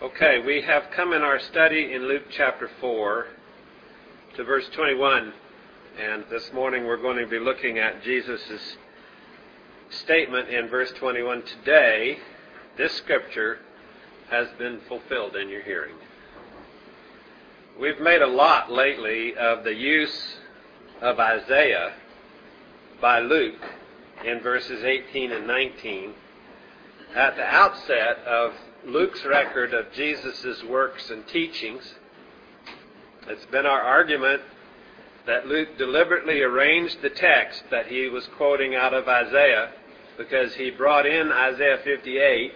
Okay, we have come in our study in Luke chapter 4 to verse 21, and this morning we're going to be looking at Jesus' statement in verse 21. Today, this scripture has been fulfilled in your hearing. We've made a lot lately of the use of Isaiah by Luke in verses 18 and 19 at the outset of Luke's record of Jesus' works and teachings. It's been our argument that Luke deliberately arranged the text that he was quoting out of Isaiah because he brought in Isaiah 58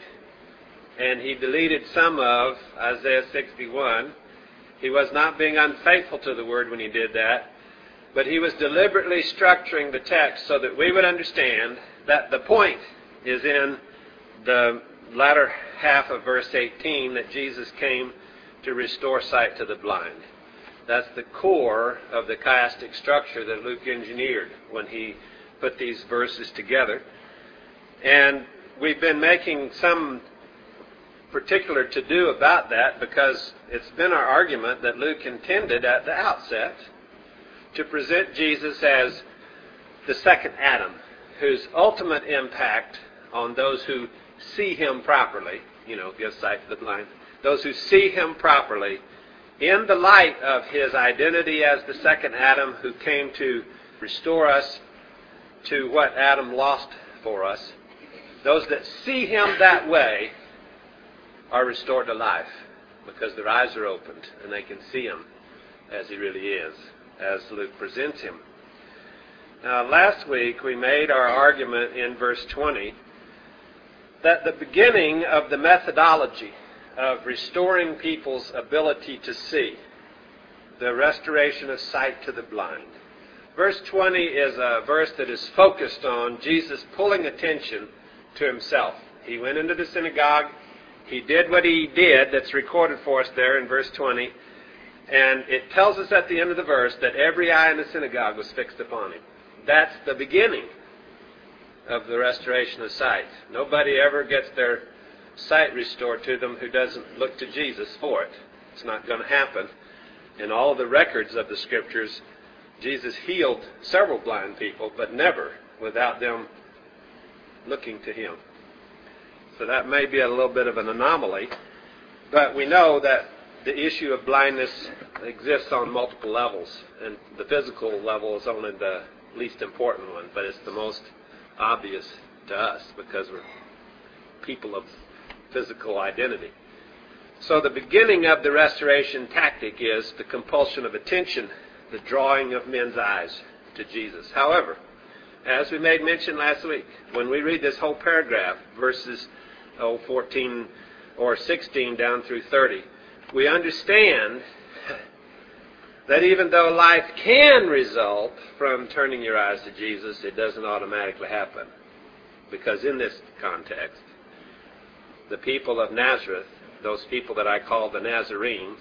and he deleted some of Isaiah 61. He was not being unfaithful to the word when he did that, but he was deliberately structuring the text so that we would understand that the point is in the latter half of verse 18, that Jesus came to restore sight to the blind. That's the core of the chiastic structure that Luke engineered when he put these verses together. And we've been making some particular to-do about that because it's been our argument that Luke intended at the outset to present Jesus as the second Adam, whose ultimate impact on those who see him properly, gives sight to the blind, those who see him properly in the light of his identity as the second Adam who came to restore us to what Adam lost for us, those that see him that way are restored to life because their eyes are opened and they can see him as he really is, as Luke presents him. Now, last week we made our argument in verse 20 that the beginning of the methodology of restoring people's ability to see, the restoration of sight to the blind. Verse 20 is a verse that is focused on Jesus pulling attention to himself. He went into the synagogue, he did what he did, that's recorded for us there in verse 20, and it tells us at the end of the verse that every eye in the synagogue was fixed upon him. That's the beginning of the restoration of sight. Nobody ever gets their sight restored to them who doesn't look to Jesus for it. It's not going to happen. In all the records of the Scriptures, Jesus healed several blind people, but never without them looking to him. So that may be a little bit of an anomaly, but we know that the issue of blindness exists on multiple levels, and the physical level is only the least important one, but it's the most obvious to us because we're people of physical identity. So the beginning of the restoration tactic is the compulsion of attention, the drawing of men's eyes to Jesus. However, as we made mention last week, when we read this whole paragraph, verses 14 or 16 down through 30, we understand that even though life can result from turning your eyes to Jesus, it doesn't automatically happen. Because in this context, the people of Nazareth, those people that I call the Nazarenes,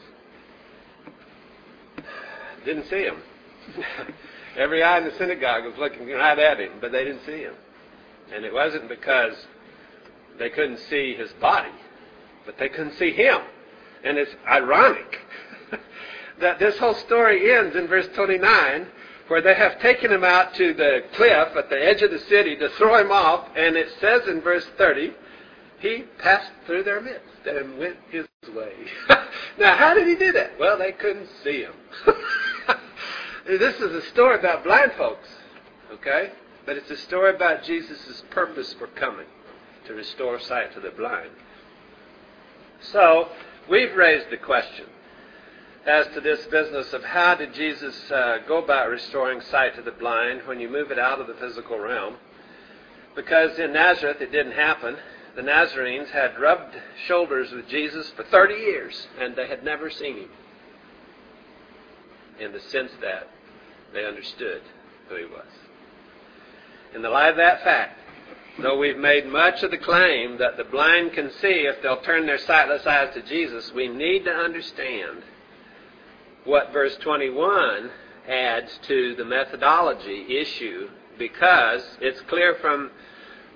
didn't see him. Every eye in the synagogue was looking right at him, but they didn't see him. And it wasn't because they couldn't see his body, but they couldn't see him. And it's ironic that this whole story ends in verse 29, where they have taken him out to the cliff at the edge of the city to throw him off, and it says in verse 30, he passed through their midst and went his way. Now, how did he do that? Well, they couldn't see him. This is a story about blind folks, okay? But it's a story about Jesus' purpose for coming, to restore sight to the blind. So, we've raised the question as to this business of how did Jesus go about restoring sight to the blind when you move it out of the physical realm. Because in Nazareth it didn't happen. The Nazarenes had rubbed shoulders with Jesus for 30 years and they had never seen him, in the sense that they understood who he was. In the light of that fact, though we've made much of the claim that the blind can see if they'll turn their sightless eyes to Jesus, we need to understand what verse 21 adds to the methodology issue, because it's clear from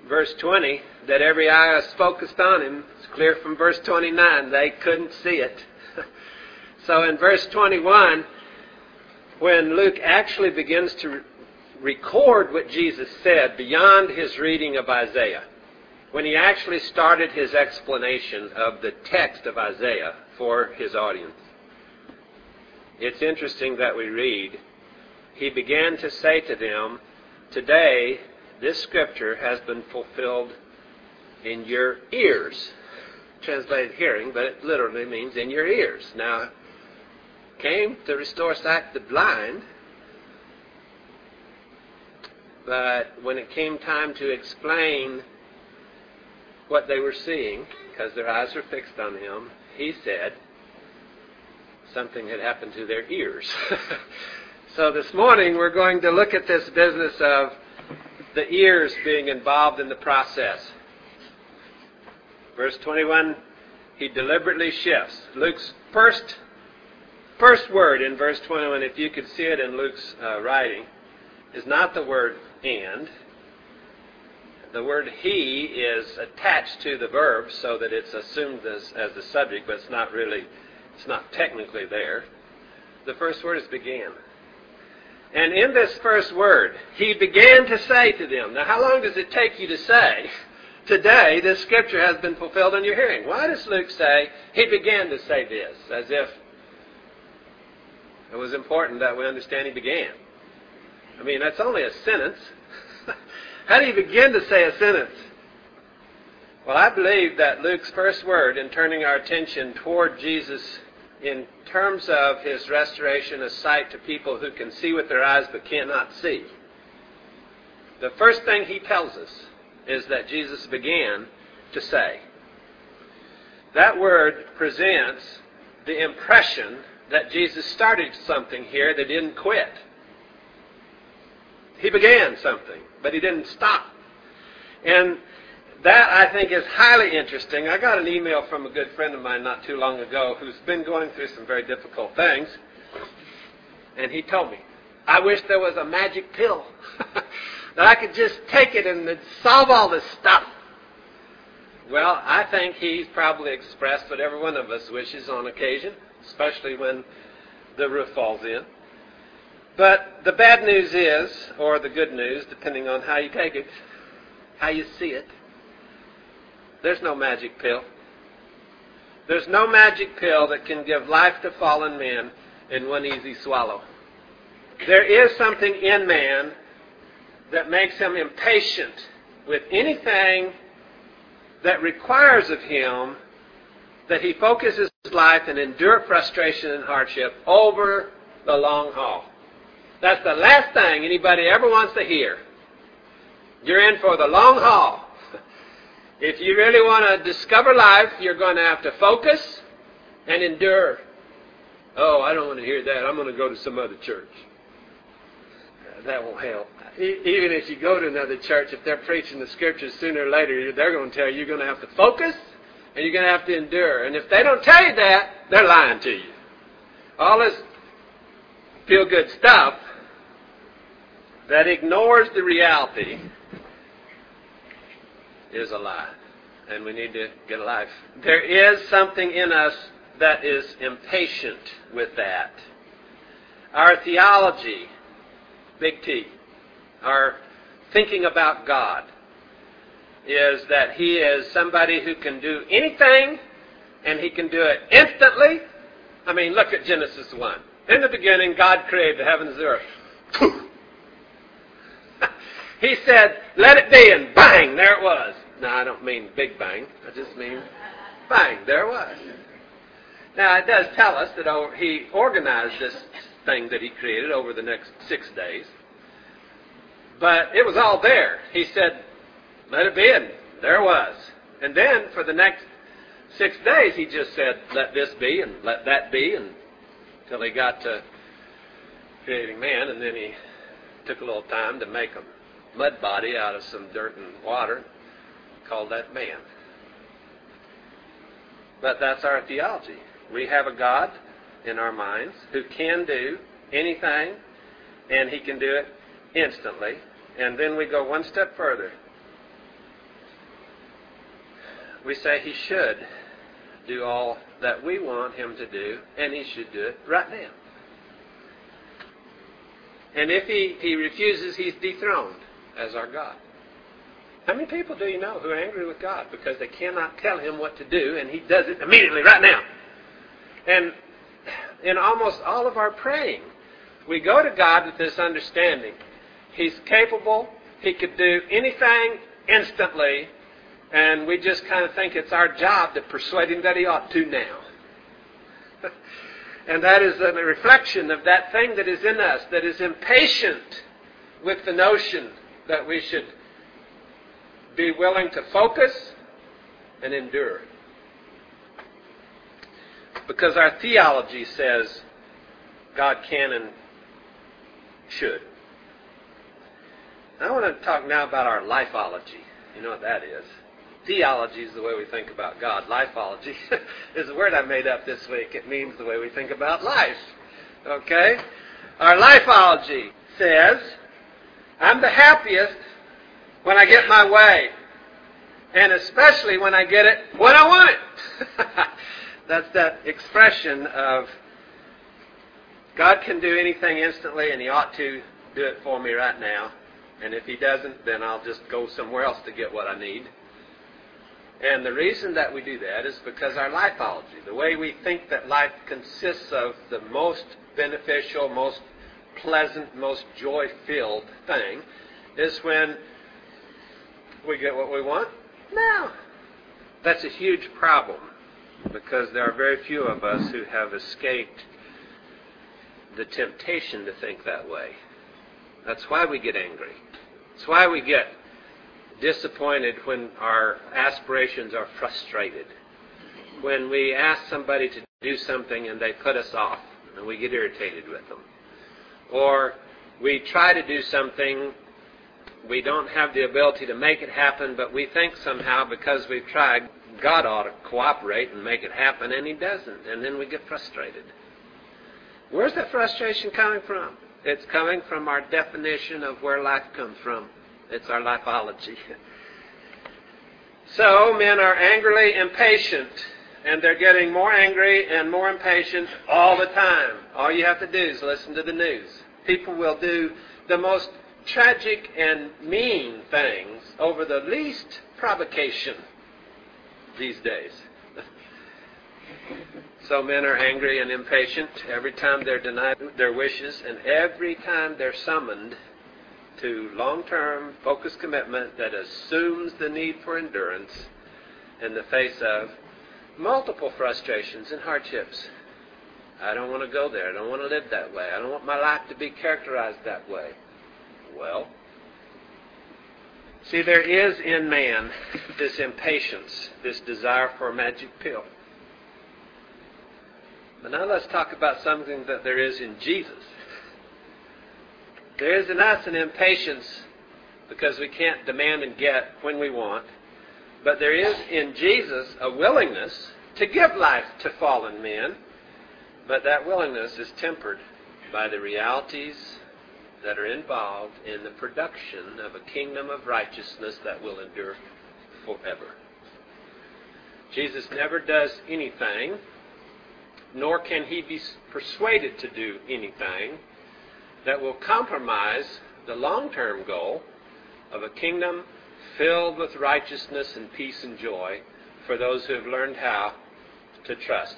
verse 20 that every eye is focused on him. It's clear from verse 29. They couldn't see it. So in verse 21, when Luke actually begins to record what Jesus said beyond his reading of Isaiah, when he actually started his explanation of the text of Isaiah for his audience, it's interesting that we read, he began to say to them, today this scripture has been fulfilled in your ears. Translated hearing, but it literally means in your ears. Now, came to restore sight to the blind, but when it came time to explain what they were seeing, because their eyes were fixed on him, he said something had happened to their ears. So this morning we're going to look at this business of the ears being involved in the process. Verse 21, he deliberately shifts. Luke's first word in verse 21, if you could see it in Luke's writing, is not the word and. The word he is attached to the verb so that it's assumed as the subject, but it's not technically there. The first word is began. And in this first word, he began to say to them. Now, how long does it take you to say, today this scripture has been fulfilled in your hearing? Why does Luke say, he began to say this, as if it was important that we understand he began? I mean, that's only a sentence. How do you begin to say a sentence? Well, I believe that Luke's first word in turning our attention toward Jesus in terms of his restoration of sight to people who can see with their eyes but cannot see, the first thing he tells us is that Jesus began to say. That word presents the impression that Jesus started something here that didn't quit. He began something, but he didn't stop. And that, I think, is highly interesting. I got an email from a good friend of mine not too long ago who's been going through some very difficult things. And he told me, I wish there was a magic pill that I could just take it and it'd solve all this stuff. Well, I think he's probably expressed what every one of us wishes on occasion, especially when the roof falls in. But the bad news is, or the good news, depending on how you take it, how you see it, there's no magic pill. There's no magic pill that can give life to fallen men in one easy swallow. There is something in man that makes him impatient with anything that requires of him that he focuses his life and endure frustration and hardship over the long haul. That's the last thing anybody ever wants to hear. You're in for the long haul. If you really want to discover life, you're going to have to focus and endure. Oh, I don't want to hear that. I'm going to go to some other church. That won't help. Even if you go to another church, if they're preaching the scriptures, sooner or later, they're going to tell you you're going to have to focus and you're going to have to endure. And if they don't tell you that, they're lying to you. All this feel-good stuff that ignores the reality is a lie. And we need to get a life. There is something in us that is impatient with that. Our theology, big T, our thinking about God, is that He is somebody who can do anything, and He can do it instantly. I mean, look at Genesis 1. In the beginning, God created the heavens and the earth. He said, let it be, and bang, there it was. Now, I don't mean big bang. I just mean bang, there it was. Now, it does tell us that He organized this thing that He created over the next 6 days. But it was all there. He said, let it be, and there it was. And then, for the next 6 days, He just said, let this be, and let that be, until He got to creating man, and then He took a little time to make a mud body out of some dirt and water, called that man. But that's our theology. We have a God in our minds who can do anything, and He can do it instantly. And then we go one step further. we say he should do all that we want him to do, and he should do it right now. And if he refuses, he's dethroned as our God. How many people do you know who are angry with God because they cannot tell him what to do, and he does it immediately, right now? And in almost all of our praying, we go to God with this understanding. He's capable. He could do anything instantly, and we just kind of think it's our job to persuade him that he ought to now. And that is a reflection of that thing that is in us, that is impatient with the notion that we should be willing to focus and endure. Because our theology says God can and should. I want to talk now about our lifeology. You know what that is. Theology is the way we think about God. Lifeology is a word I made up this week. It means the way we think about life. Okay? Our lifeology says, I'm the happiest when I get my way. And especially when I get it when I want it. That's that expression of God can do anything instantly, and he ought to do it for me right now. And if he doesn't, then I'll just go somewhere else to get what I need. And the reason that we do that is because our lifeology, the way we think that life consists of the most beneficial, most pleasant, most joy-filled thing, is when we get what we want now. That's a huge problem, because there are very few of us who have escaped the temptation to think that way. That's why we get angry. That's why we get disappointed when our aspirations are frustrated. When we ask somebody to do something and they put us off and we get irritated with them. Or we try to do something, we don't have the ability to make it happen, but we think somehow because we've tried, God ought to cooperate and make it happen, and he doesn't. And then we get frustrated. Where's that frustration coming from? It's coming from our definition of where life comes from. It's our lifeology. So men are angrily impatient, and they're getting more angry and more impatient all the time. All you have to do is listen to the news. People will do the most tragic and mean things over the least provocation these days. So men are angry and impatient every time they're denied their wishes, and every time they're summoned to long-term focused commitment that assumes the need for endurance in the face of multiple frustrations and hardships. I don't want to go there. I don't want to live that way. I don't want my life to be characterized that way. Well, see, there is in man this impatience, this desire for a magic pill. But now let's talk about something that there is in Jesus. There is in us an impatience because we can't demand and get when we want. But there is in Jesus a willingness to give life to fallen men. But that willingness is tempered by the realities that are involved in the production of a kingdom of righteousness that will endure forever. Jesus never does anything, nor can he be persuaded to do anything that will compromise the long-term goal of a kingdom filled with righteousness and peace and joy for those who have learned how to trust.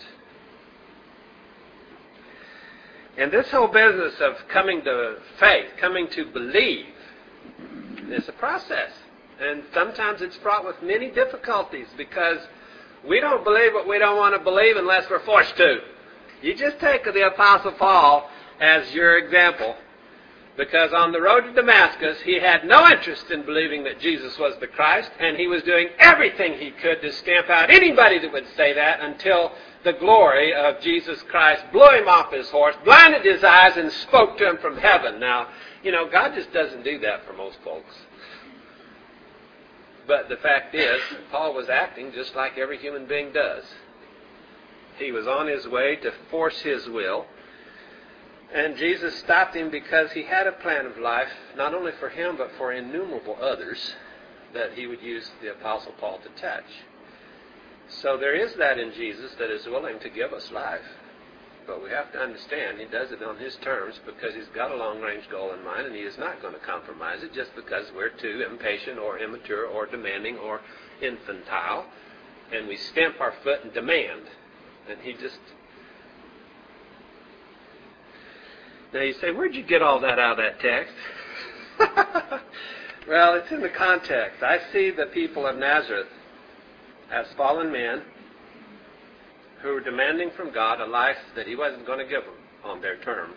And this whole business of coming to faith, coming to believe, is a process. And sometimes it's fraught with many difficulties because we don't believe what we don't want to believe unless we're forced to. You just take the Apostle Paul as your example, because on the road to Damascus, he had no interest in believing that Jesus was the Christ, and he was doing everything he could to stamp out anybody that would say that until the glory of Jesus Christ blew him off his horse, blinded his eyes, and spoke to him from heaven. Now, God just doesn't do that for most folks. But the fact is, Paul was acting just like every human being does. He was on his way to force his will, and Jesus stopped him because he had a plan of life, not only for him, but for innumerable others that he would use the Apostle Paul to touch. So there is that in Jesus that is willing to give us life. But we have to understand he does it on his terms because he's got a long-range goal in mind, and he is not going to compromise it just because we're too impatient or immature or demanding or infantile, and we stamp our foot and demand. And he just... Now you say, where'd you get all that out of that text? Well, it's in the context. I see the people of Nazareth as fallen men who were demanding from God a life that he wasn't going to give them on their terms.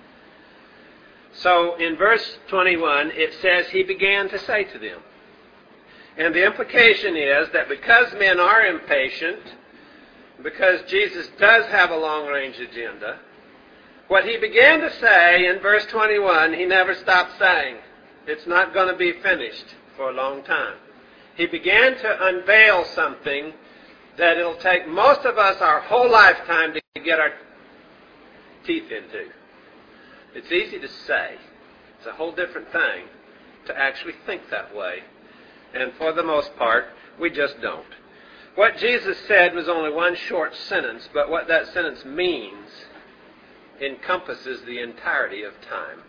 So in verse 21, it says he began to say to them. And the implication is that because men are impatient, because Jesus does have a long-range agenda, what he began to say in verse 21, he never stopped saying. It's not going to be finished for a long time. He began to unveil something that it'll take most of us our whole lifetime to get our teeth into. It's easy to say. It's a whole different thing to actually think that way. And for the most part, we just don't. What Jesus said was only one short sentence, but what that sentence means encompasses the entirety of time.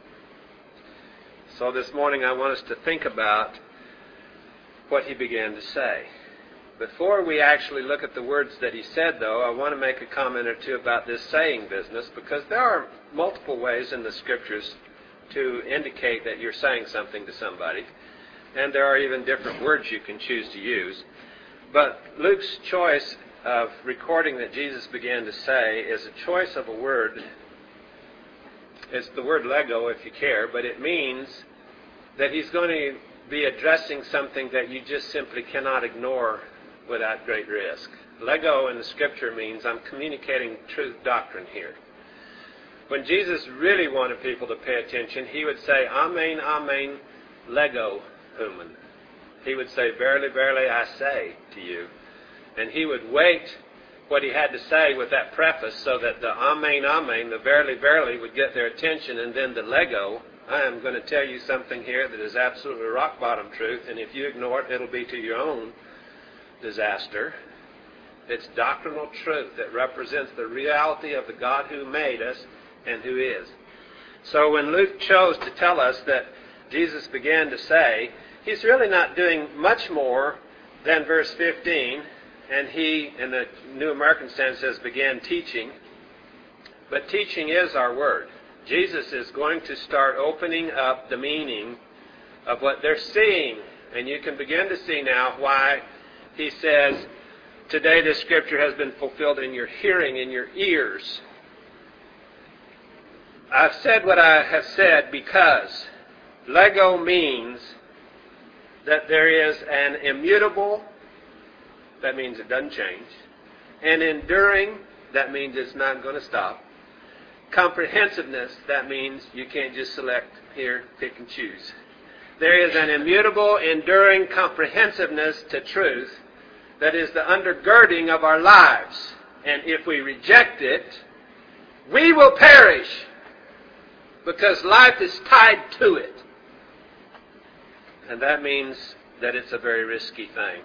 So this morning I want us to think about what he began to say. Before we actually look at the words that he said, though, I want to make a comment or two about this saying business, because there are multiple ways in the Scriptures to indicate that you're saying something to somebody, and there are even different words you can choose to use. But Luke's choice of recording that Jesus began to say is a choice of a word. It's the word lego, if you care, but it means that he's going to be addressing something that you just simply cannot ignore without great risk. Lego in the Scripture means I'm communicating truth doctrine here. When Jesus really wanted people to pay attention, he would say, Amen, Amen, lego human. He would say, Verily, verily, I say to you. And he would weight what he had to say with that preface so that the Amen, Amen, the verily, verily would get their attention, and then the lego, I am going to tell you something here that is absolutely rock bottom truth, and if you ignore it, it'll be to your own disaster. It's doctrinal truth that represents the reality of the God who made us and who is. So when Luke chose to tell us that Jesus began to say, he's really not doing much more than verse 15, and he, in the New American sense, says began teaching. But teaching is our word. Jesus is going to start opening up the meaning of what they're seeing. And you can begin to see now why he says, today this Scripture has been fulfilled in your hearing, in your ears. I've said what I have said because lego means that there is an immutable, that means it doesn't change, and enduring, that means it's not going to stop. Comprehensiveness, that means you can't just select here, pick and choose. There is an immutable, enduring comprehensiveness to truth that is the undergirding of our lives. And if we reject it, we will perish because life is tied to it. And that means that it's a very risky thing.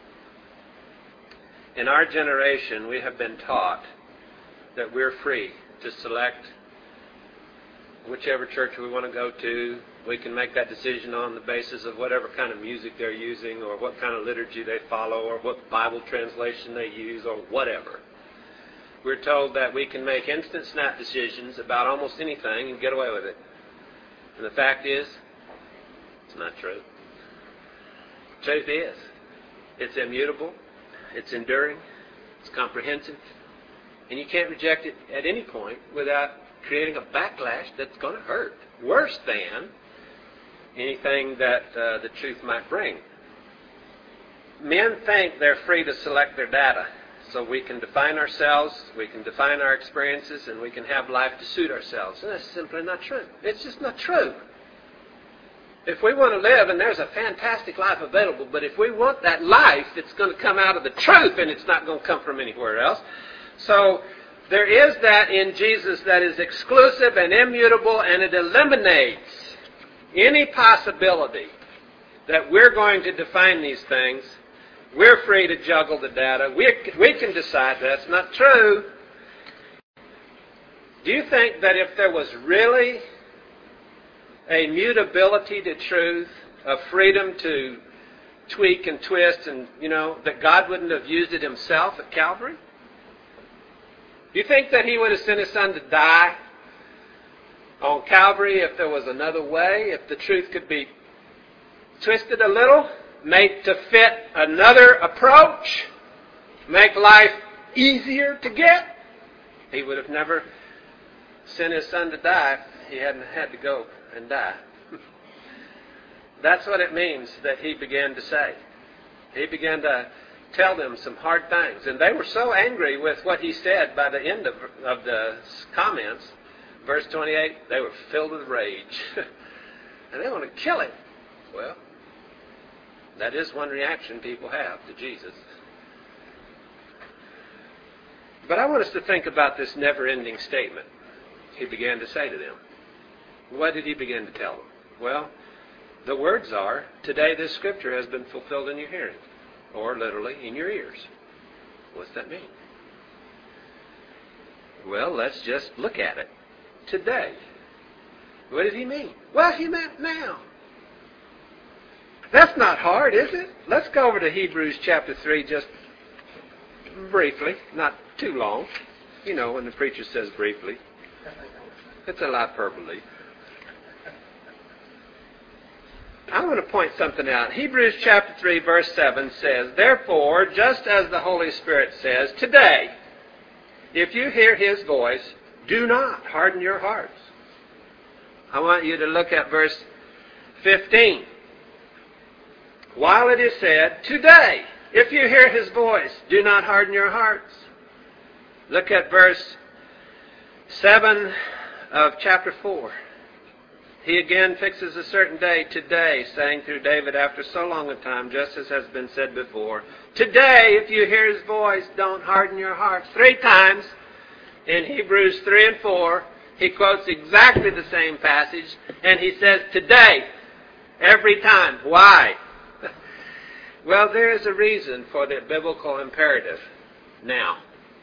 In our generation, we have been taught that we're free to select whichever church we want to go to. We can make that decision on the basis of whatever kind of music they're using, or what kind of liturgy they follow, or what Bible translation they use, or whatever. We're told that we can make instant snap decisions about almost anything and get away with it. And the fact is, it's not true. Truth is, it's immutable, it's enduring, it's comprehensive, and you can't reject it at any point without creating a backlash that's going to hurt, worse than anything that the truth might bring. Men think they're free to select their data, so we can define ourselves, we can define our experiences, and we can have life to suit ourselves. And that's simply not true. It's just not true. If we want to live, and there's a fantastic life available, but if we want that life, it's going to come out of the truth, and it's not going to come from anywhere else. So there is that in Jesus that is exclusive and immutable, and it eliminates any possibility that we're going to define these things We're free to juggle the data. We can decide that's not true. Do you think that if there was really a mutability to truth, a freedom to tweak and twist, and, that God wouldn't have used it himself at Calvary? Do you think that he would have sent his son to die on Calvary if there was another way, if the truth could be twisted a little, made to fit another approach, make life easier to get? He would have never sent his son to die if he hadn't had to go and die. That's what it means that he began to say. He began to tell them some hard things. And they were so angry with what he said by the end of the comments, verse 28, they were filled with rage. And they want to kill him. Well, that is one reaction people have to Jesus. But I want us to think about this never-ending statement he began to say to them. What did he begin to tell them? Well, the words are, today this scripture has been fulfilled in your hearing, or literally in your ears. What's that mean? Well, let's just look at it. Today. What did he mean? Well, he meant now. That's not hard, is it? Let's go over to Hebrews chapter 3 just briefly, not too long. When the preacher says briefly. It's a hyperbole. I want to point something out. Hebrews chapter 3 verse 7 says, therefore, just as the Holy Spirit says, today, if you hear his voice, do not harden your hearts. I want you to look at verse 15. While it is said, today, if you hear his voice, do not harden your hearts. Look at verse 7 of chapter 4. He again fixes a certain day, today, saying through David after so long a time, just as has been said before, today, if you hear his voice, don't harden your hearts. 3 times in Hebrews 3 and 4, he quotes exactly the same passage, and he says, today, every time. Why? Well, there is a reason for the biblical imperative now.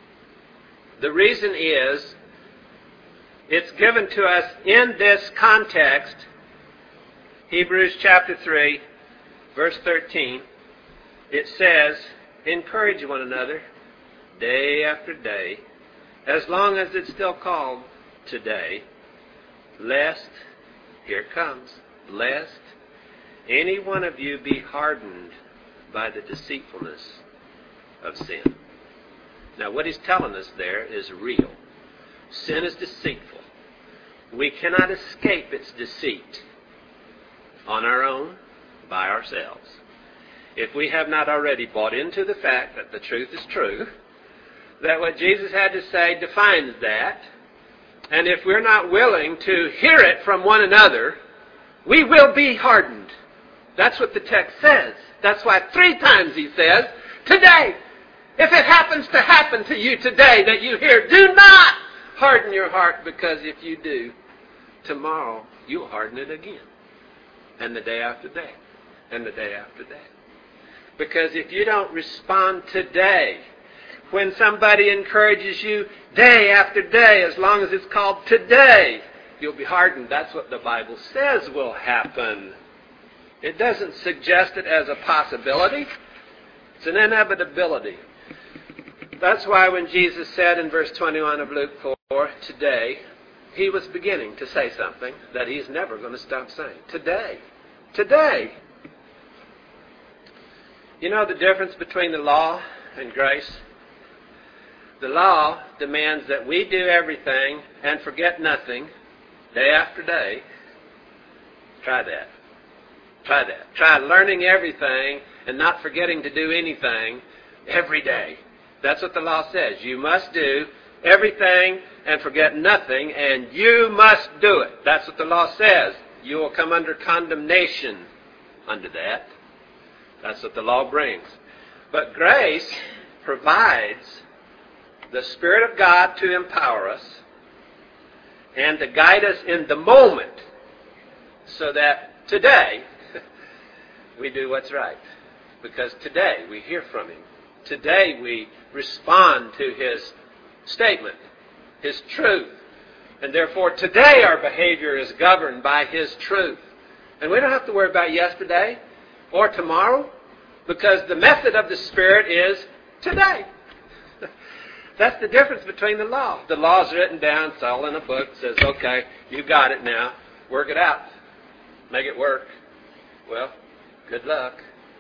The reason is, it's given to us in this context, Hebrews chapter 3, verse 13. It says, encourage one another day after day, as long as it's still called today, lest, here it comes, lest any one of you be hardened by the deceitfulness of sin. Now, what he's telling us there is real. Sin is deceitful. We cannot escape its deceit on our own, by ourselves. If we have not already bought into the fact that the truth is true, that what Jesus had to say defines that, and if we're not willing to hear it from one another, we will be hardened. That's what the text says. That's why 3 times he says, today, if it happens to happen to you today that you hear, do not harden your heart, because if you do, tomorrow you'll harden it again. And the day after that. And the day after that. Because if you don't respond today, when somebody encourages you day after day, as long as it's called today, you'll be hardened. That's what the Bible says will happen. It doesn't suggest it as a possibility. It's an inevitability. That's why when Jesus said in verse 21 of Luke 4, today, he was beginning to say something that he's never going to stop saying. Today. Today. You know the difference between the law and grace? The law demands that we do everything and forget nothing day after day. Try that. Try that. Try learning everything and not forgetting to do anything every day. That's what the law says. You must do everything and forget nothing, and you must do it. That's what the law says. You will come under condemnation under that. That's what the law brings. But grace provides the Spirit of God to empower us and to guide us in the moment so that today we do what's right. because today we hear from him. Today we respond to his statement, his truth. And therefore today our behavior is governed by his truth. And we don't have to worry about yesterday or tomorrow, because the method of the Spirit is today. That's the difference between the law. The law's written down, it's all in a book, says, okay, you got it now, work it out, make it work. Well, good luck.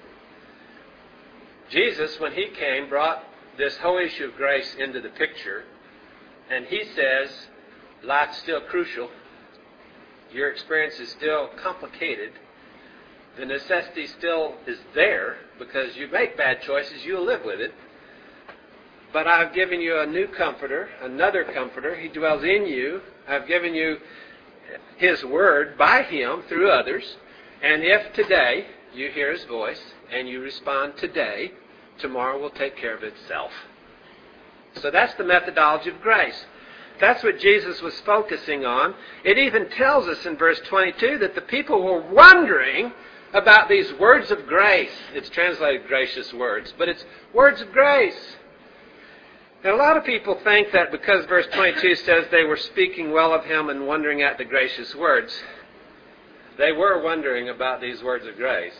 Jesus, when he came, brought this whole issue of grace into the picture, and he says, life's still crucial. Your experience is still complicated. The necessity still is there, because you make bad choices, you'll live with it. But I've given you a new comforter, another comforter. He dwells in you. I've given you his word by him through others. And if today you hear his voice and you respond today, tomorrow will take care of itself. So that's the methodology of grace. That's what Jesus was focusing on. It even tells us in verse 22 that the people were wondering about these words of grace. It's translated gracious words, but it's words of grace. And a lot of people think that because verse 22 says they were speaking well of him and wondering at the gracious words, they were wondering about these words of grace.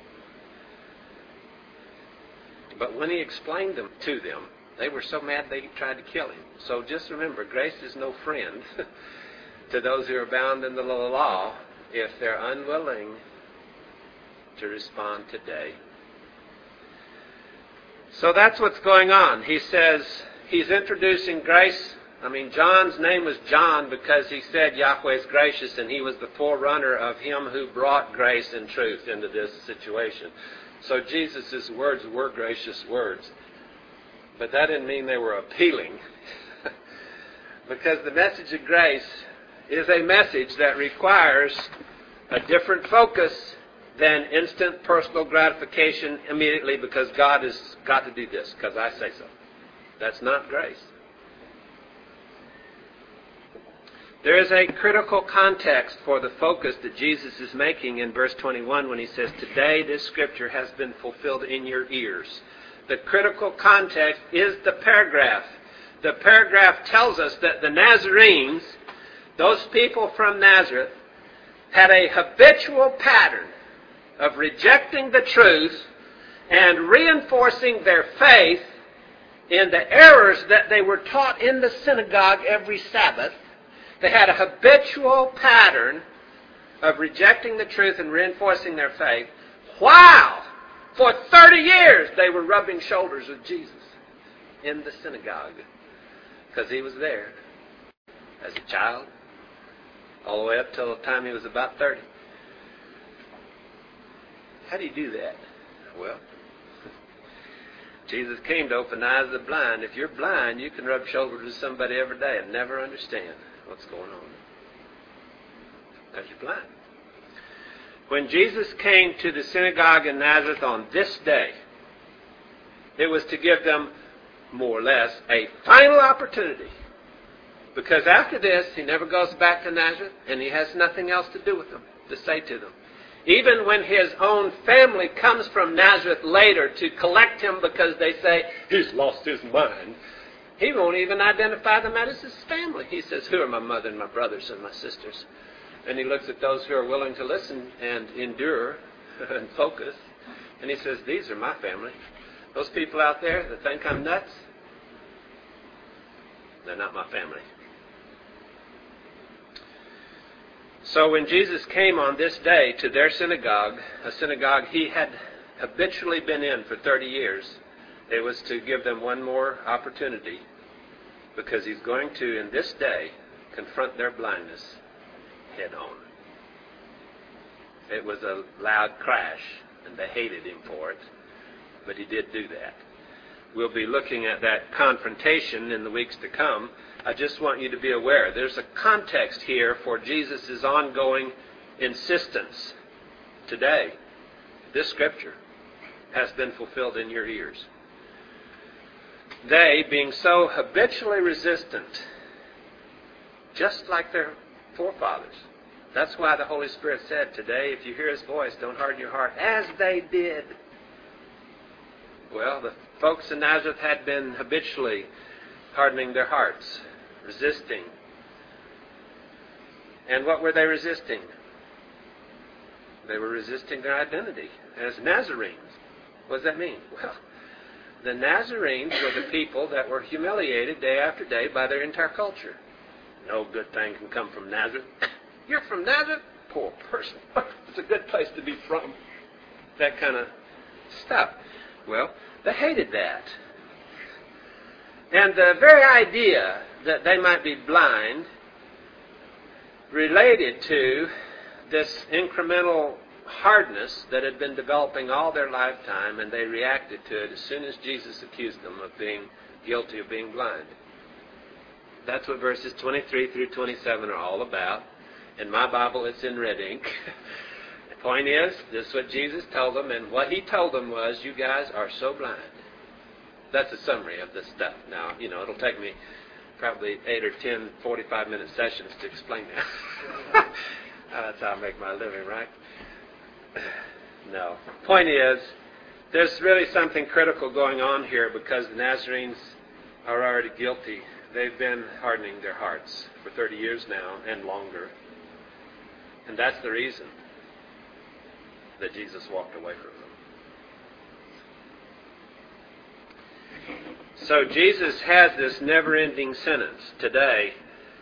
But when he explained them to them, they were so mad they tried to kill him. So just remember, grace is no friend to those who are bound in the law if they're unwilling to respond today. So that's what's going on. He says he's introducing grace. John's name was John because he said Yahweh is gracious, and he was the forerunner of him who brought grace and truth into this situation. So Jesus' words were gracious words. But that didn't mean they were appealing. Because the message of grace is a message that requires a different focus than instant personal gratification immediately because God has got to do this because I say so. That's not grace. There is a critical context for the focus that Jesus is making in verse 21 when he says, today this scripture has been fulfilled in your ears. The critical context is the paragraph. The paragraph tells us that the Nazarenes, those people from Nazareth, had a habitual pattern of rejecting the truth and reinforcing their faith in the errors that they were taught in the synagogue every Sabbath. They had a habitual pattern of rejecting the truth and reinforcing their faith. Wow! For 30 years they were rubbing shoulders with Jesus in the synagogue because he was there as a child all the way up till the time he was about 30. How do you do that? Well, Jesus came to open the eyes of the blind. If you're blind, you can rub shoulders with somebody every day and never understand what's going on because you're blind. When Jesus came to the synagogue in Nazareth on this day, it was to give them, more or less, a final opportunity. Because after this, he never goes back to Nazareth, and he has nothing else to do with them, to say to them. Even when his own family comes from Nazareth later to collect him because they say, he's lost his mind, he won't even identify them as his family. He says, who are my mother and my brothers and my sisters? And he looks at those who are willing to listen and endure and focus. And he says, these are my family. Those people out there that think I'm nuts, they're not my family. So when Jesus came on this day to their synagogue, a synagogue he had habitually been in for 30 years, it was to give them one more opportunity because he's going to, in this day, confront their blindness head on. It was a loud crash, and they hated him for it, but he did do that. We'll be looking at that confrontation in the weeks to come. I just want you to be aware. There's a context here for Jesus' ongoing insistence. Today, this scripture has been fulfilled in your ears. They, being so habitually resistant, just like their forefathers. That's why the Holy Spirit said today, if you hear his voice, don't harden your heart, as they did Well, the folks in Nazareth had been habitually hardening their hearts, resisting. And what were they resisting? They were resisting their identity as Nazarenes. What does that mean? Well, the Nazarenes were the people that were humiliated day after day by their entire culture. No good thing can come from Nazareth. You're from Nazareth? Poor person. It's a good place to be from. That kind of stuff. Well, they hated that. And the very idea that they might be blind related to this incremental hardness that had been developing all their lifetime, and they reacted to it as soon as Jesus accused them of being guilty of being blind. That's what verses 23 through 27 are all about. In my Bible, it's in red ink. The point is, this is what Jesus told them, and what he told them was, you guys are so blind. That's a summary of this stuff. Now, it'll take me probably 8 or 10 45-minute sessions to explain that. That's how I make my living, right? No. Point is, there's really something critical going on here because the Nazarenes are already guilty. They've been hardening their hearts for 30 years now and longer. And that's the reason that Jesus walked away from them. So Jesus has this never-ending sentence. Today,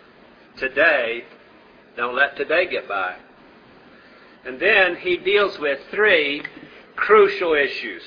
don't let today get by. And then he deals with 3 crucial issues.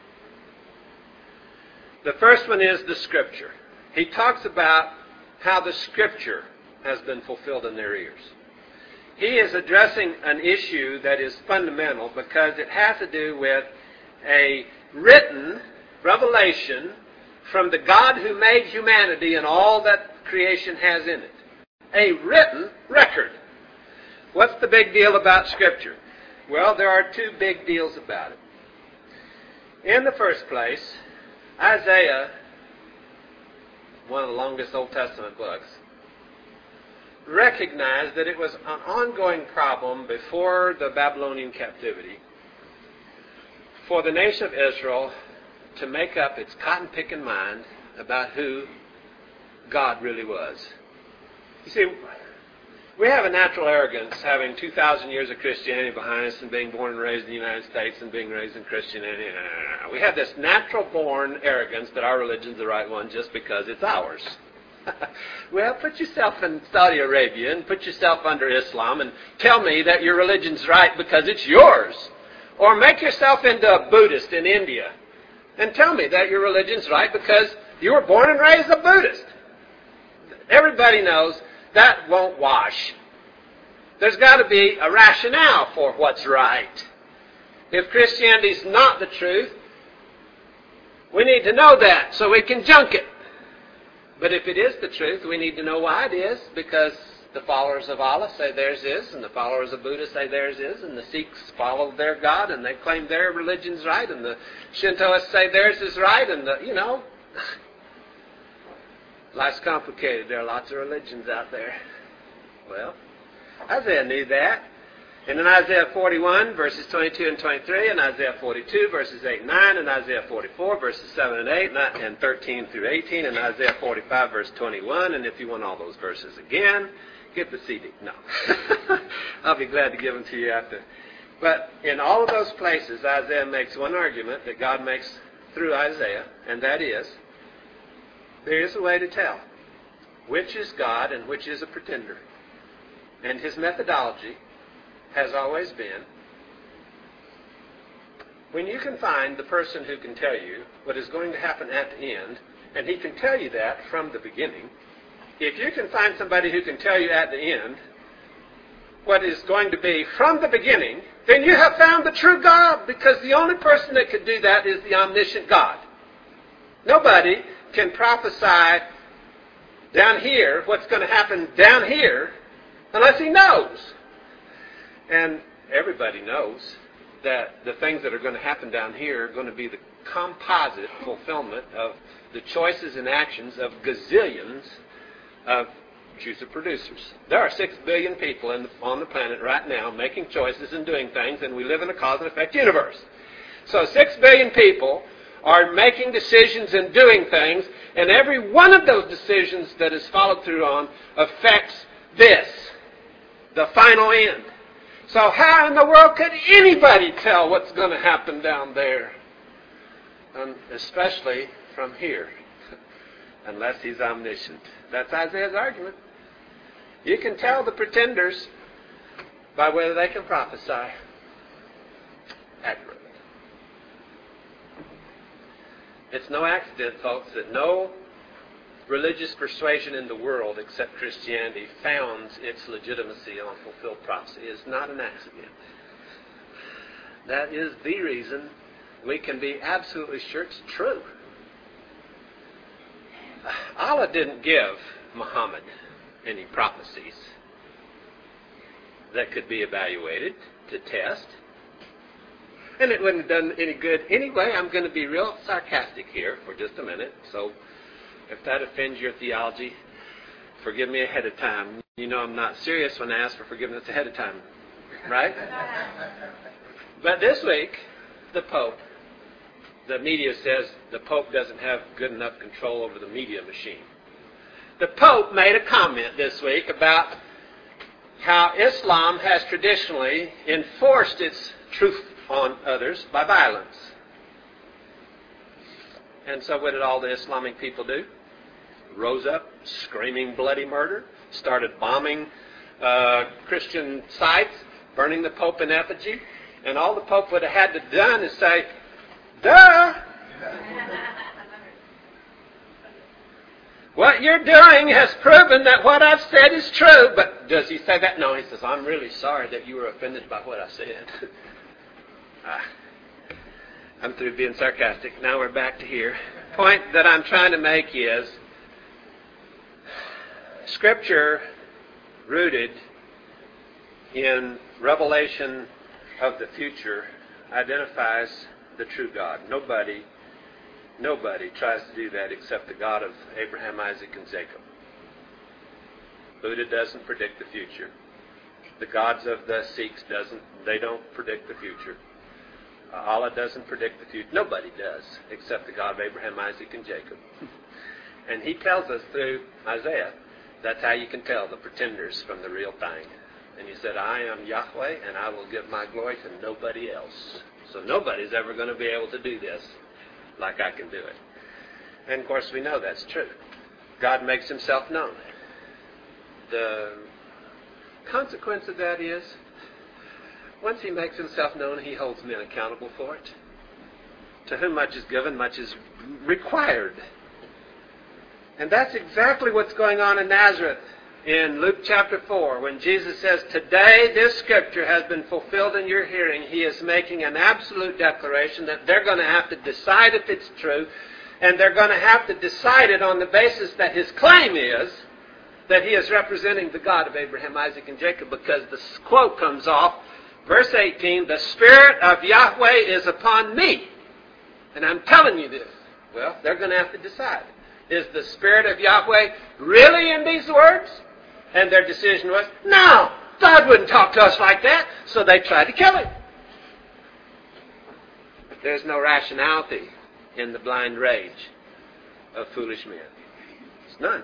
The first one is the Scripture. He talks about how the Scripture has been fulfilled in their ears. He is addressing an issue that is fundamental because it has to do with a written revelation from the God who made humanity and all that creation has in it. A written record. What's the big deal about Scripture? Well, there are 2 big deals about it. In the first place, Isaiah, one of the longest Old Testament books, recognized that it was an ongoing problem before the Babylonian captivity for the nation of Israel to make up its cotton-picking mind about who God really was. You see, we have a natural arrogance having 2,000 years of Christianity behind us and being born and raised in the United States and being raised in Christianity. We have this natural-born arrogance that our religion's the right one just because it's ours. Well, put yourself in Saudi Arabia and put yourself under Islam and tell me that your religion's right because it's yours. Or make yourself into a Buddhist in India and tell me that your religion's right because you were born and raised a Buddhist. Everybody knows that won't wash. There's got to be a rationale for what's right. If Christianity's not the truth, we need to know that so we can junk it. But if it is the truth, we need to know why it is, because the followers of Allah say theirs is, and the followers of Buddha say theirs is, and the Sikhs follow their God, and they claim their religion's right, and the Shintoists say theirs is right, and life's complicated. There are lots of religions out there. Well, Isaiah knew that. And in Isaiah 41, verses 22 and 23, and Isaiah 42, verses 8 and 9, and Isaiah 44, verses 7 and 8, and 13 through 18, and Isaiah 45, verse 21, and if you want all those verses again, get the CD. No. I'll be glad to give them to you after. But in all of those places, Isaiah makes one argument that God makes through Isaiah, and that is, there is a way to tell which is God and which is a pretender. And his methodology has always been, when you can find the person who can tell you what is going to happen at the end, and he can tell you that from the beginning, if you can find somebody who can tell you at the end what is going to be from the beginning, then you have found the true God, because the only person that could do that is the omniscient God. Nobody can prophesy down here what's going to happen down here unless he knows. And everybody knows that the things that are going to happen down here are going to be the composite fulfillment of the choices and actions of gazillions of juicer producers. There are 6 billion people on the planet right now making choices and doing things, and we live in a cause and effect universe. So 6 billion people are making decisions and doing things, and every one of those decisions that is followed through on affects this, the final end. So how in the world could anybody tell what's going to happen down there? Especially from here, unless he's omniscient. That's Isaiah's argument. You can tell the pretenders by whether they can prophesy accurately. It's no accident, folks, that no religious persuasion in the world except Christianity founds its legitimacy on fulfilled prophecy. It's not an accident. That is the reason we can be absolutely sure it's true. Allah didn't give Muhammad any prophecies that could be evaluated to test. And it wouldn't have done any good anyway. I'm going to be real sarcastic here for just a minute. So if that offends your theology, forgive me ahead of time. You know I'm not serious when I ask for forgiveness ahead of time. Right? But this week, the Pope, the media says the Pope doesn't have good enough control over the media machine. The Pope made a comment this week about how Islam has traditionally enforced its truth on others by violence. And so what did all the Islamic people do? Rose up screaming bloody murder, started bombing Christian sites, burning the Pope in effigy, and all the Pope would have had to done is say, duh! What you're doing has proven that what I've said is true. But does he say that? No, he says, I'm really sorry that you were offended by what I said. I'm through being sarcastic. Now we're back to here. Point that I'm trying to make is Scripture rooted in revelation of the future identifies the true God. Nobody tries to do that except the God of Abraham, Isaac, and Jacob. Buddha doesn't predict the future. The gods of the Sikhs don't predict the future. Allah doesn't predict the future. Nobody does except the God of Abraham, Isaac, and Jacob. And he tells us through Isaiah, that's how you can tell the pretenders from the real thing. And he said, I am Yahweh, and I will give my glory to nobody else. So nobody's ever going to be able to do this like I can do it. And of course we know that's true. God makes himself known. The consequence of that is, once he makes himself known, he holds men accountable for it. To whom much is given, much is required. And that's exactly what's going on in Nazareth in Luke chapter 4, when Jesus says, today this scripture has been fulfilled in your hearing. He is making an absolute declaration that they're going to have to decide if it's true, and they're going to have to decide it on the basis that his claim is that he is representing the God of Abraham, Isaac, and Jacob, because the quote comes off, verse 18, the Spirit of Yahweh is upon me. And I'm telling you this. Well, they're going to have to decide. Is the Spirit of Yahweh really in these words? And their decision was, no, God wouldn't talk to us like that. So they tried to kill him. But there's no rationality in the blind rage of foolish men. It's none.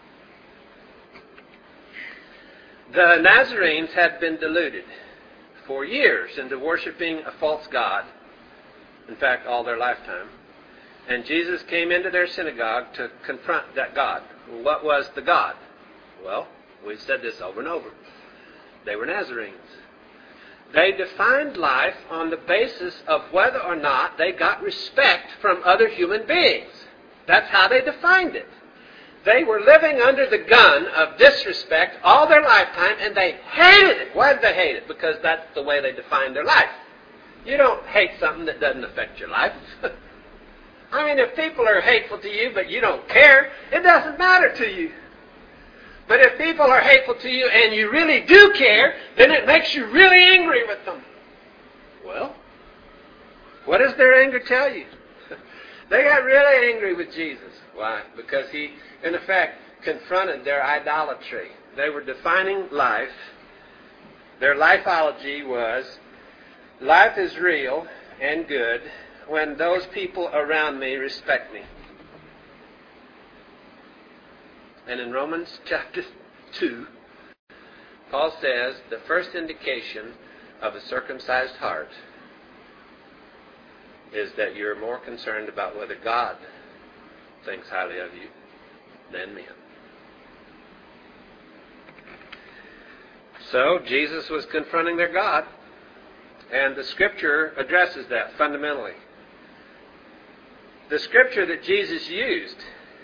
The Nazarenes had been deluded for years into worshiping a false god. In fact, all their lifetime. And Jesus came into their synagogue to confront that God. What was the God? Well, we've said this over and over. They were Nazarenes. They defined life on the basis of whether or not they got respect from other human beings. That's how they defined it. They were living under the gun of disrespect all their lifetime, and they hated it. Why did they hate it? Because that's the way they defined their life. You don't hate something that doesn't affect your life. I mean, if people are hateful to you, but you don't care, it doesn't matter to you. But if people are hateful to you and you really do care, then it makes you really angry with them. Well, what does their anger tell you? They got really angry with Jesus. Why? Because he, in effect, confronted their idolatry. They were defining life. Their lifeology was, life is real and good when those people around me respect me. And in Romans chapter 2, Paul says the first indication of a circumcised heart is that you're more concerned about whether God thinks highly of you than men. So Jesus was confronting their God, and the Scripture addresses that fundamentally. The Scripture that Jesus used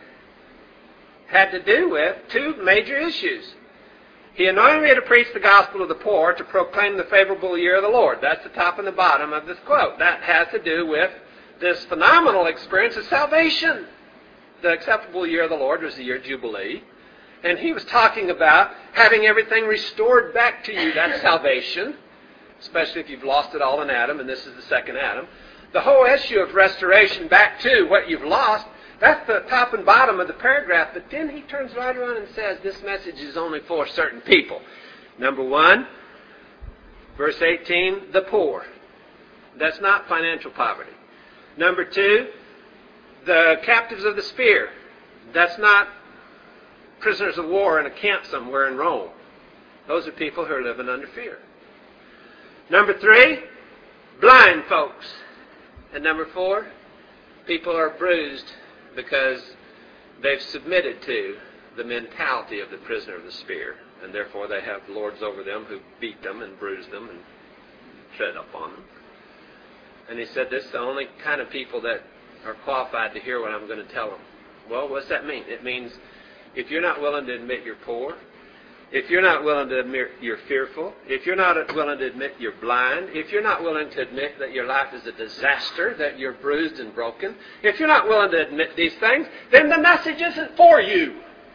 had to do with two major issues. He anointed me to preach the gospel of the poor, to proclaim the favorable year of the Lord. That's the top and the bottom of this quote. That has to do with this phenomenal experience of salvation. The acceptable year of the Lord was the year of Jubilee. And he was talking about having everything restored back to you. That's salvation, especially if you've lost it all in Adam, and this is the second Adam. The whole issue of restoration back to what you've lost, that's the top and bottom of the paragraph. But then he turns right around and says this message is only for certain people. Number one, verse 18, the poor. That's not financial poverty. Number two, the captives of the spear. That's not prisoners of war in a camp somewhere in Rome. Those are people who are living under fear. Number three, blind folks. And number four, people are bruised because they've submitted to the mentality of the prisoner of the spear. And therefore they have lords over them who beat them and bruise them and tread upon them. And he said this is the only kind of people that are qualified to hear what I'm going to tell them. Well, what's that mean? It means if you're not willing to admit you're poor, if you're not willing to admit you're fearful, if you're not willing to admit you're blind, if you're not willing to admit that your life is a disaster, that you're bruised and broken, if you're not willing to admit these things, then the message isn't for you.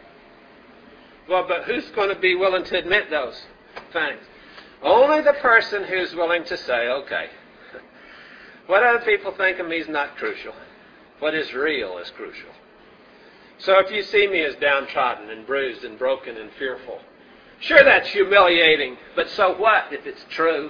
Well, but who's going to be willing to admit those things? Only the person who's willing to say, okay, what other people think of me is not crucial. What is real is crucial. So if you see me as downtrodden and bruised and broken and fearful, sure, that's humiliating, but so what if it's true?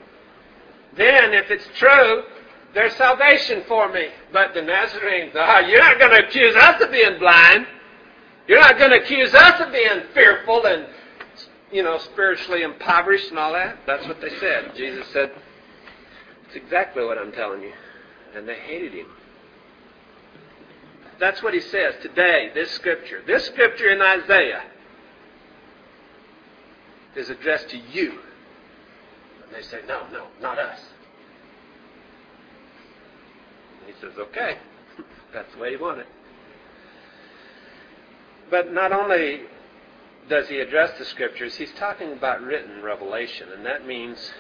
Then, if it's true, there's salvation for me. But the Nazarenes, you're not going to accuse us of being blind. You're not going to accuse us of being fearful and, spiritually impoverished and all that. That's what they said. Jesus said, it's exactly what I'm telling you. And they hated him. That's what he says today, this scripture in Isaiah is addressed to you. And they say, no, not us. And he says, okay, that's the way you want it. But not only does he address the scriptures, he's talking about written revelation, and that means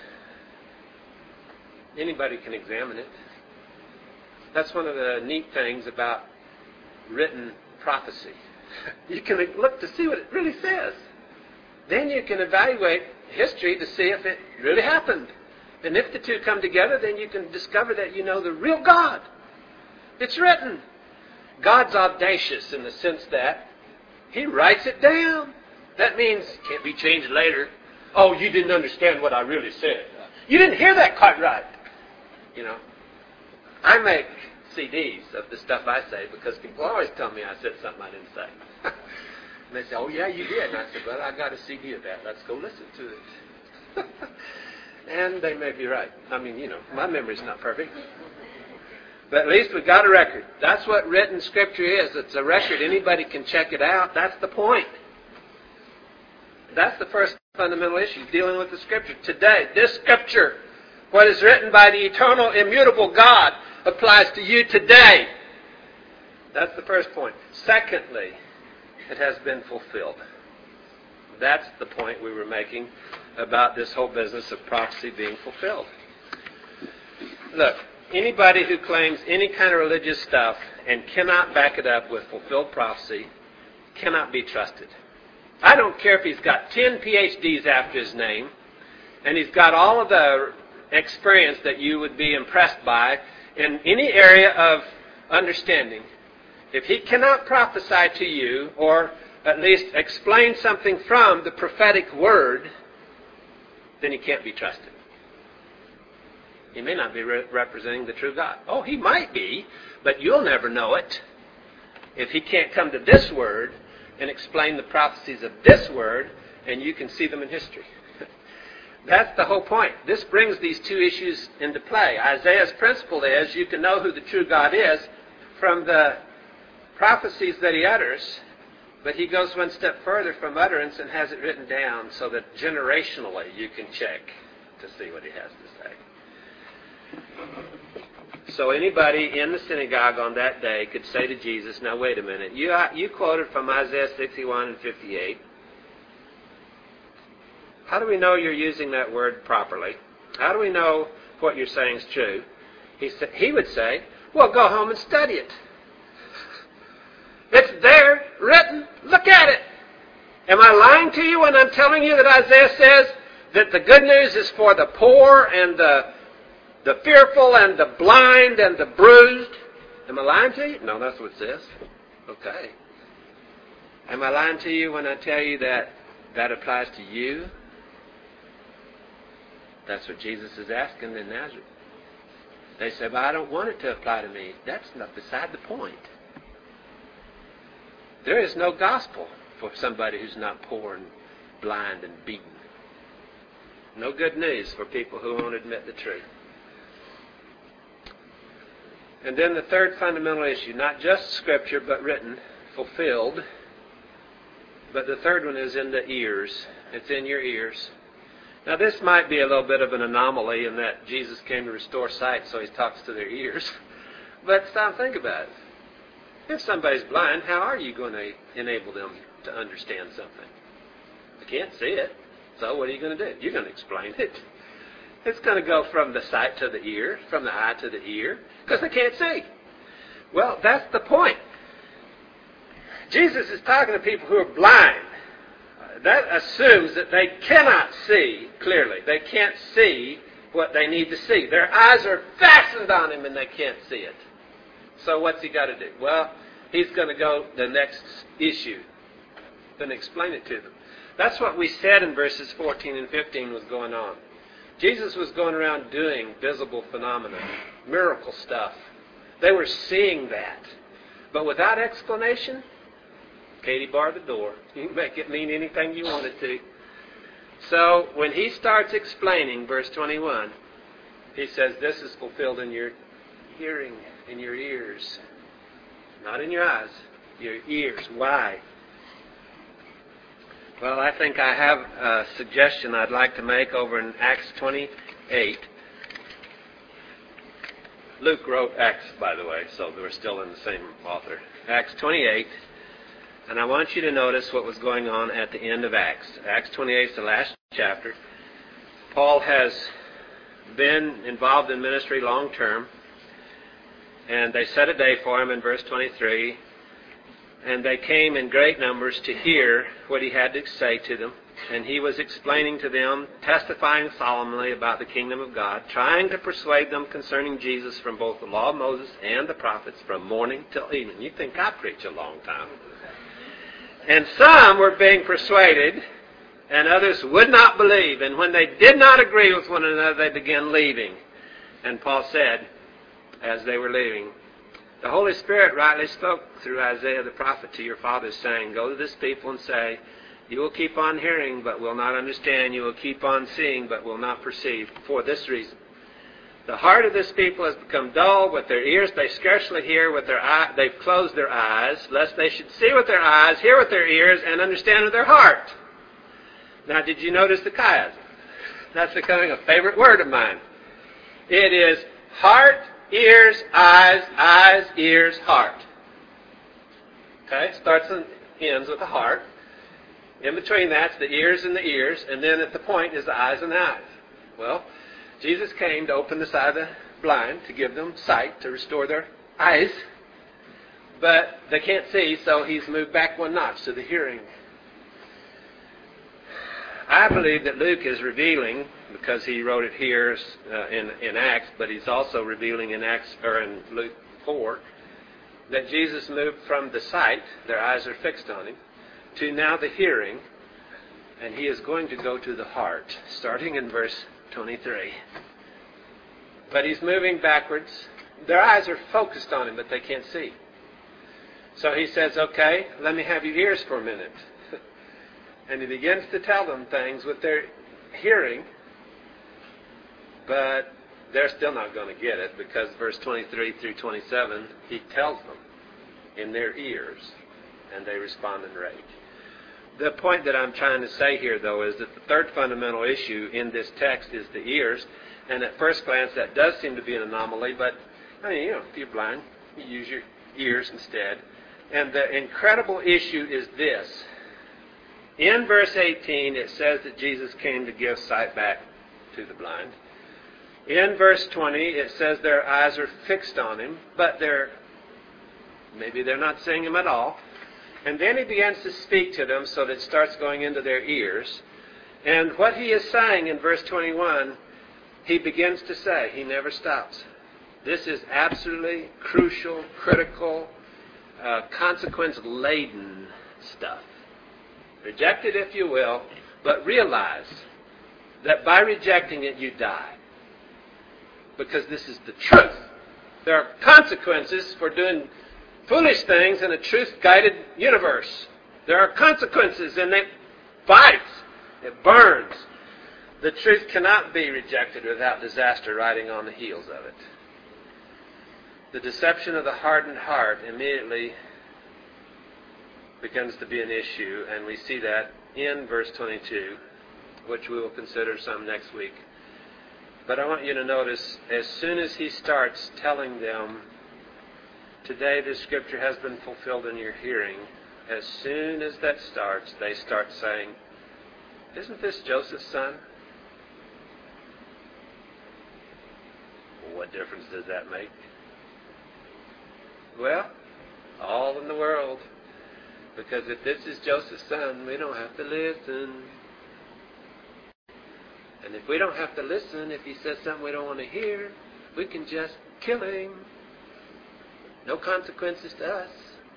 anybody can examine it. That's one of the neat things about written prophecy. You can look to see what it really says. Then you can evaluate history to see if it really happened. And if the two come together, then you can discover that you know the real God. It's written. God's audacious in the sense that he writes it down. That means it can't be changed later. Oh, you didn't understand what I really said. You didn't hear that quite right. I make CDs of the stuff I say because people always tell me I said something I didn't say. And they say, oh yeah, you did. And I said, well, I got a CD of that. Let's go listen to it. And they may be right. My memory's not perfect. But at least we've got a record. That's what written scripture is. It's a record. Anybody can check it out. That's the point. That's the first fundamental issue, dealing with the scripture. Today, this scripture, what is written by the eternal, immutable God, applies to you today. That's the first point. Secondly, it has been fulfilled. That's the point we were making about this whole business of prophecy being fulfilled. Look, anybody who claims any kind of religious stuff and cannot back it up with fulfilled prophecy cannot be trusted. I don't care if he's got 10 PhDs after his name and he's got all of the experience that you would be impressed by in any area of understanding. If he cannot prophesy to you or at least explain something from the prophetic word, then he can't be trusted. He may not be representing the true God. Oh, he might be, but you'll never know it if he can't come to this word and explain the prophecies of this word, and you can see them in history. That's the whole point. This brings these two issues into play. Isaiah's principle is you can know who the true God is from the prophecies that he utters, but he goes one step further from utterance and has it written down so that generationally you can check to see what he has to say. So anybody in the synagogue on that day could say to Jesus, now wait a minute, you quoted from Isaiah 61 and 58. How do we know you're using that word properly? How do we know what you're saying is true? He would say, well, go home and study it. It's there, written. Look at it. Am I lying to you when I'm telling you that Isaiah says that the good news is for the poor and the fearful and the blind and the bruised? Am I lying to you? No, that's what it says. Okay. Am I lying to you when I tell you that that applies to you? That's what Jesus is asking in Nazareth. They say, but I don't want it to apply to me. That's not beside the point. There is no gospel for somebody who's not poor and blind and beaten. No good news for people who won't admit the truth. And then the third fundamental issue, not just Scripture, but written, fulfilled. But the third one is in the ears. It's in your ears. Now this might be a little bit of an anomaly in that Jesus came to restore sight, so he talks to their ears. But stop and think about it. If somebody's blind, how are you going to enable them to understand something? They can't see it. So what are you going to do? You're going to explain it. It's going to go from the sight to the ear, from the eye to the ear, because they can't see. Well, that's the point. Jesus is talking to people who are blind. That assumes that they cannot see clearly. They can't see what they need to see. Their eyes are fastened on him and they can't see it. So what's he got to do? Well, he's going to go the next issue and explain it to them. That's what we said in verses 14 and 15 was going on. Jesus was going around doing visible phenomena, miracle stuff. They were seeing that. But without explanation, Katie barred the door. You can make it mean anything you want it to. So when he starts explaining, verse 21, he says, this is fulfilled in your hearing, in your ears. Not in your eyes, your ears. Why? Well, I think I have a suggestion I'd like to make over in Acts 28. Luke wrote Acts, by the way, so we're still in the same author. Acts 28. And I want you to notice what was going on at the end of Acts. Acts 28 is the last chapter. Paul has been involved in ministry long term. And they set a day for him in verse 23. And they came in great numbers to hear what he had to say to them. And he was explaining to them, testifying solemnly about the kingdom of God, trying to persuade them concerning Jesus from both the law of Moses and the prophets from morning till evening. You think I preach a long time. And some were being persuaded, and others would not believe. And when they did not agree with one another, they began leaving. And Paul said, as they were leaving, the Holy Spirit rightly spoke through Isaiah the prophet to your fathers, saying, go to this people and say, you will keep on hearing, but will not understand. You will keep on seeing, but will not perceive. For this reason, the heart of this people has become dull. With their ears they scarcely hear. With their eye they've closed their eyes, lest they should see with their eyes, hear with their ears, and understand with their heart. Now, did you notice the chiasm? That's becoming a favorite word of mine. It is heart, ears, eyes, ears, heart. Okay? Starts and ends with the heart. In between that's the ears and the ears, and then at the point is the eyes and the eyes. Well, Jesus came to open the sight of the blind, to give them sight, to restore their eyes. But they can't see, so he's moved back one notch to the hearing. I believe that Luke is revealing, because he wrote it here in Acts, but he's also revealing in Luke 4, that Jesus moved from the sight, their eyes are fixed on him, to now the hearing, and he is going to go to the heart, starting in verse 23. but he's moving backwards. Their eyes are focused on him, but they can't see. So he says, okay, let me have your ears for a minute. And he begins to tell them things with their hearing, but they're still not going to get it, because verse 23 through 27, he tells them in their ears, and they respond in rage. The point that I'm trying to say here, though, is that the third fundamental issue in this text is the ears, and at first glance that does seem to be an anomaly, but I mean, if you're blind, you use your ears instead. And the incredible issue is this. In verse 18, it says that Jesus came to give sight back to the blind. In verse 20, it says their eyes are fixed on him, but maybe they're not seeing him at all. And then he begins to speak to them so that it starts going into their ears. And what he is saying in verse 21, he begins to say. He never stops. This is absolutely crucial, critical, consequence-laden stuff. Reject it if you will, but realize that by rejecting it you die. Because this is the truth. There are consequences for doing foolish things in a truth-guided universe. There are consequences, and it bites. It burns. The truth cannot be rejected without disaster riding on the heels of it. The deception of the hardened heart immediately begins to be an issue, and we see that in verse 22, which we will consider some next week. But I want you to notice, as soon as he starts telling them, today the Scripture has been fulfilled in your hearing, as soon as that starts, they start saying, isn't this Joseph's son? Well, what difference does that make? Well, all in the world. Because if this is Joseph's son, we don't have to listen. And if we don't have to listen, if he says something we don't want to hear, we can just kill him. No consequences to us.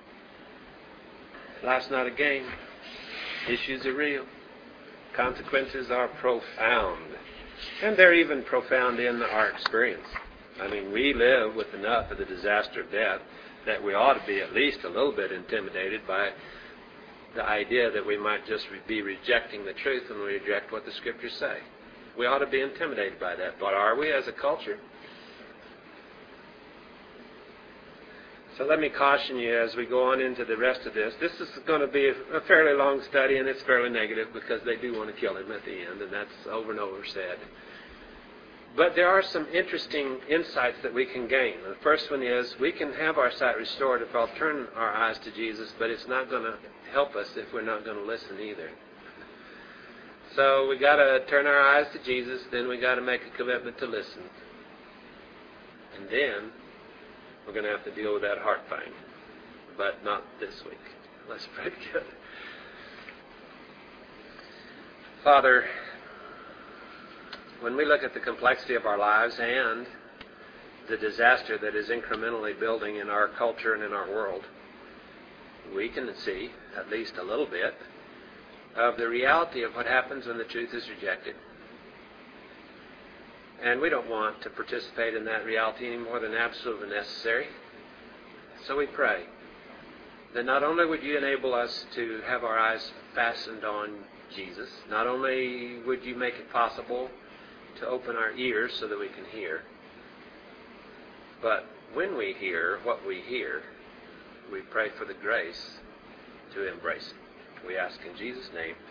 Life's not a game. Issues are real. Consequences are profound. And they're even profound in our experience. I mean, we live with enough of the disaster of death that we ought to be at least a little bit intimidated by the idea that we might just be rejecting the truth and reject what the Scriptures say. We ought to be intimidated by that. But are we as a culture? So let me caution you as we go on into the rest of this. This is going to be a fairly long study, and it's fairly negative because they do want to kill him at the end, and that's over and over said. But there are some interesting insights that we can gain. The first one is we can have our sight restored if I'll turn our eyes to Jesus, but it's not going to help us if we're not going to listen either. So we got to turn our eyes to Jesus, then we got to make a commitment to listen. And then we're going to have to deal with that heart thing. But not this week. Let's pray together. Father, when we look at the complexity of our lives and the disaster that is incrementally building in our culture and in our world, we can see at least a little bit of the reality of what happens when the truth is rejected. And we don't want to participate in that reality any more than absolutely necessary. So we pray that not only would you enable us to have our eyes fastened on Jesus, not only would you make it possible to open our ears so that we can hear, but when we hear what we hear, we pray for the grace to embrace it. We ask in Jesus' name.